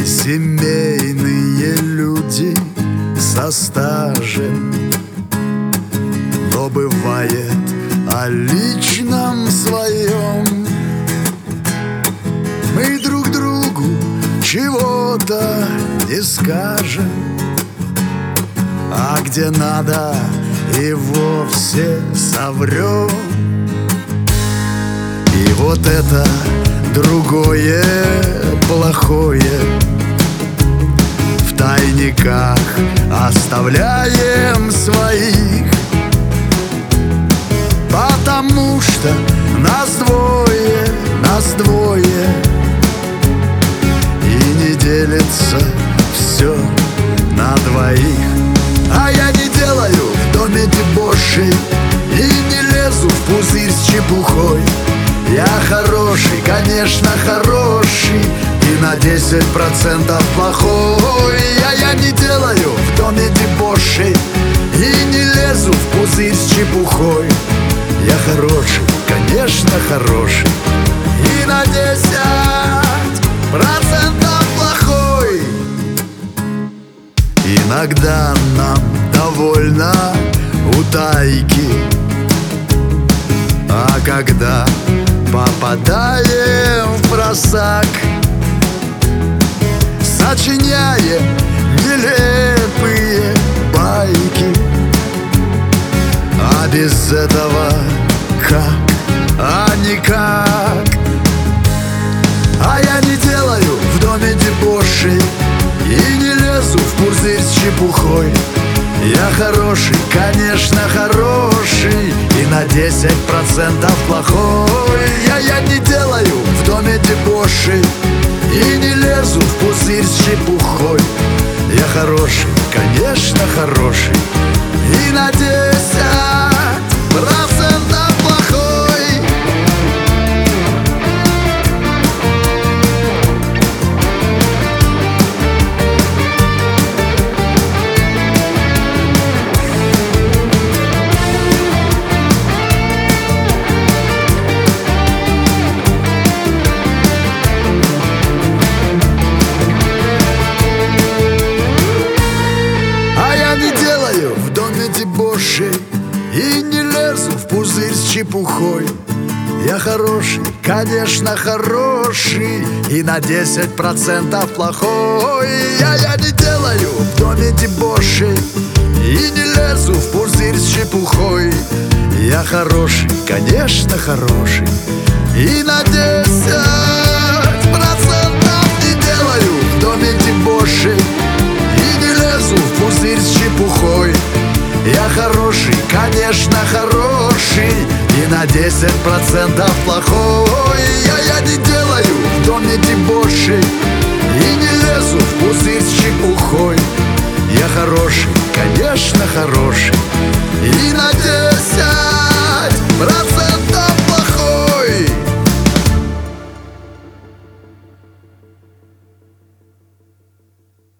семейные люди со стажем, но бывает о личном своем. Мы друг другу чего-то не скажем, а где надо и вовсе соврем. И вот это другое плохое в тайниках оставляем своих, потому что нас двое, и не делится все на двоих. А я не делаю в доме дебошей и не лезу в пузырь с чепухой. Я хороший, конечно, хороший, и на 10% плохой. Я не делаю в доме дебошей и не лезу в пузырь с чепухой. Я хороший, конечно, хороший, и на 10% плохой. Иногда нам довольно утайки, а когда попадаем в просак, сочиняем нелепые байки. А без этого как? А никак. А я не делаю в доме дебошей и не лезу в пузырь с чепухой. Я хороший, конечно, хороший, и на 10% плохой. Я не делаю в доме дебошей и не лезу в пузырь с чепухой. Я хороший, конечно, хороший, и на 10% плохой. В доме дебошей и не лезу в пузырь с чепухой. Я хороший, конечно, хороший, и на 10% плохой. Я не делаю в доме дебошей и не лезу в пузырь с чепухой. Я хороший, конечно, хороший, и на 10% не делаю в доме дебошей и не лезу в пузырь с чепухой. Я хороший, конечно, хороший, и на 10% плохой. Я не делаю в доме дебошей